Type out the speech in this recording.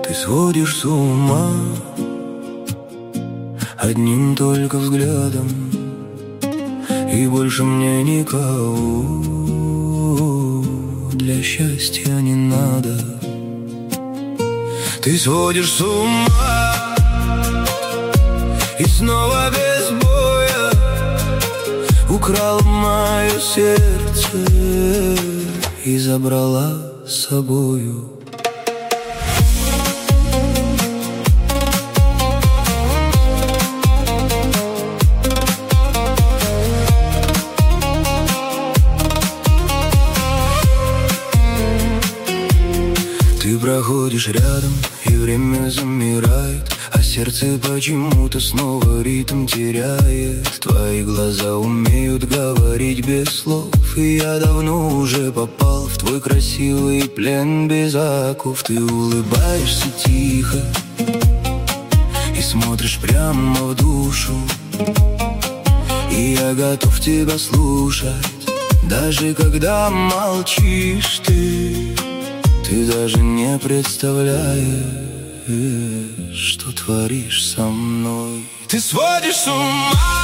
Ты сводишь с ума одним только взглядом, и больше мне никого для счастья не надо. Ты сводишь с ума и снова без боя украла мое сердце и забрала с собою. Ты проходишь рядом, и время замирает, а сердце почему-то снова ритм теряет. Твои глаза умеют говорить без слов, и я давно уже попал в твой красивый плен без оков. Ты улыбаешься тихо и смотришь прямо в душу, и я готов тебя слушать, даже когда молчишь ты. Ты даже не представляешь, что творишь со мной. Ты сводишь с ума